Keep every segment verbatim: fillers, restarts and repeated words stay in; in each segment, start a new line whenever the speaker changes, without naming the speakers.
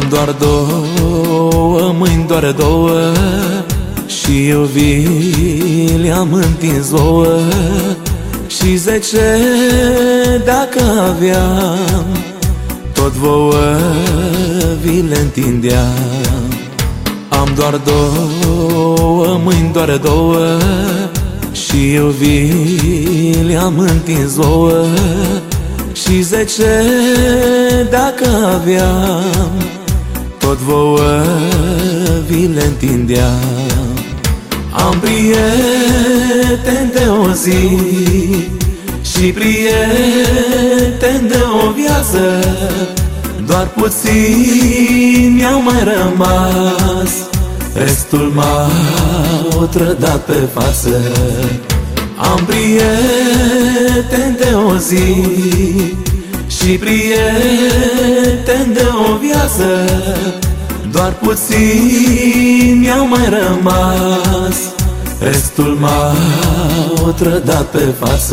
doar două mâini, doar două, și eu vi le-am întins vouă. Și zece dacă aveam, tot vouă vi le întindeam. Am doar două mâini, doar două, și eu vi le-am întins vouă. Și zece dacă aveam, tot vouă vi le întindeam. Am prieten de o zi și prieten de o viață, doar puțin mi-au mai rămas, restul m-au trădat pe față. Am prieten de o zi și prieten de o viață, doar puțin mi-au mai rămas, restul m-au trădat pe față.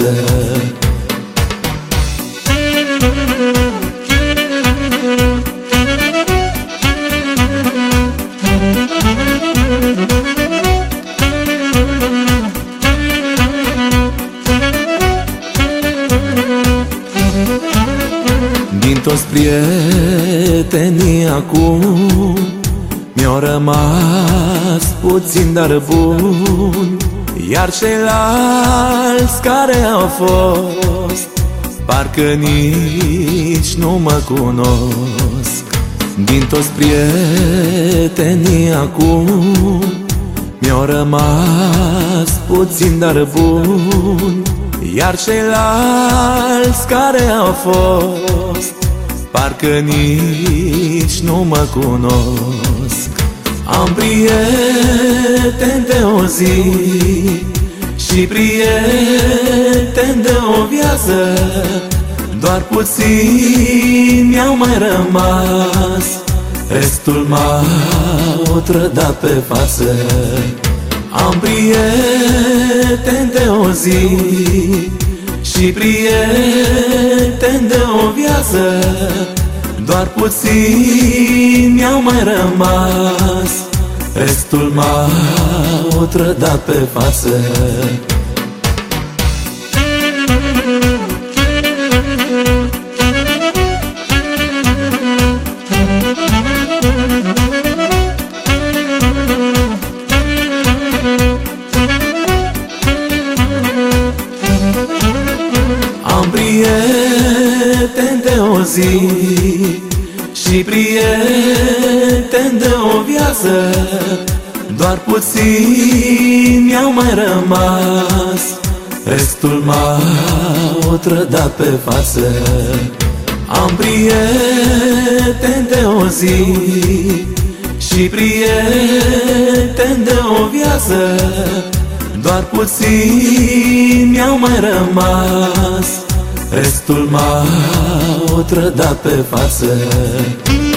Din toți prietenii acum mi-au rămas puțin, dar bun, iar ceilalți care au fost parcă nici nu mă cunosc. Din toți prietenii acum mi-au rămas puțin, dar bun, iar ceilalți care au fost parcă nici nu mă cunosc. Am prieten de o zi și prieten de o viață, doar puțin mi-au mai rămas, restul m-au trădat pe față. Am prieten de o zi și prieten de o viață, doar puțin mi-au mai rămas, restul m-au trădat pe față. Am prieten de o zi și prieten de o viață, doar puțin mi-au mai rămas, restul m-au trădat pe față. Am prieten de o zi și prieten de o viață, doar puțin mi-au mai rămas, restul m-au trădat pe față.